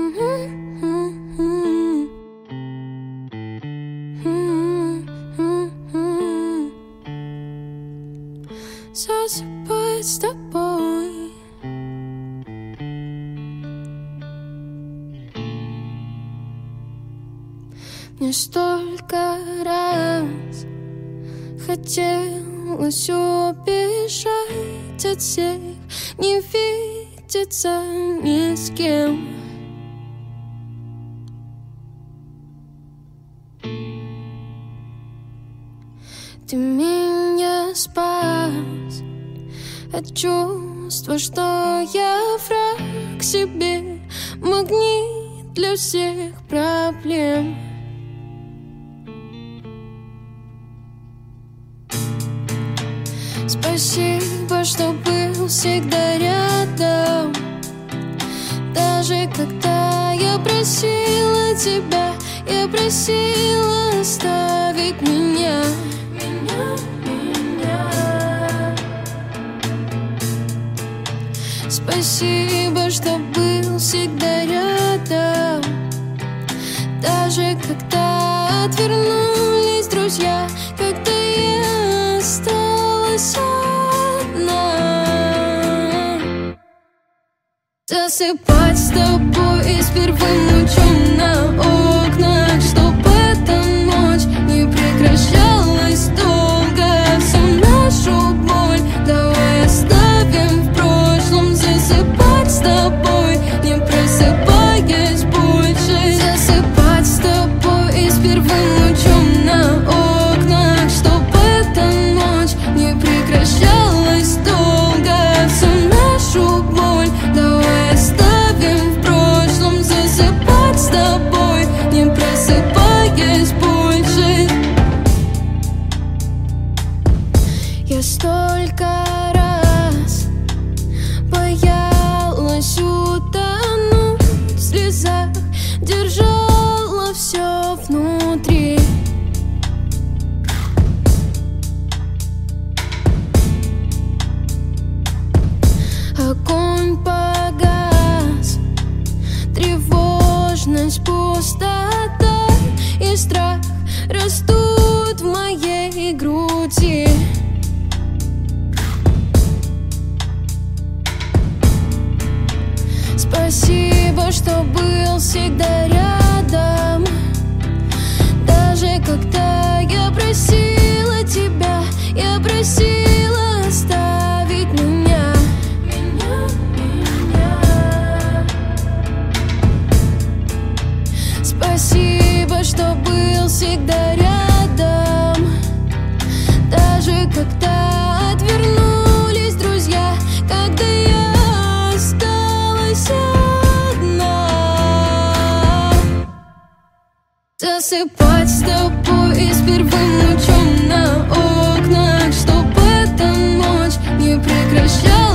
Засыпать с тобой. Мне столько раз хотелось убежать от всех, не видеться ни с кем. Ты меня спас от чувства, что я враг себе, магнит для всех проблем. Спасибо, что был всегда рядом, даже когда я просила тебя, я просила оставить меня. Спасибо, что был всегда рядом, даже когда отвернулись друзья, когда я осталась одна. Засыпать с тобой с первым лучом на окнах, чтобы эта ночь не прекращалась долго. Всю нашу боль давай оставим в прошлом. Засыпать с тобой, не просыпаясь больше. Засыпать с тобой с первым лучом на окнах, чтобы эта ночь не прекращалась долго. Всю нашу боль давай оставим в прошлом. Засыпать с тобой, не просыпаясь больше. Я столько раз боялась утонуть в слезах, держала все внутри. Огонь погас, тревожность, пустота и страх растут в моей груди. Спасибо, что был всегда рядом, даже когда я просила тебя, я просила оставить меня. Спасибо, что был всегда рядом, даже когда отвернулись друзья, когда я осталась одна. Засыпать с тобой с первым лучом на окнах, чтобы эта ночь не прекращалась.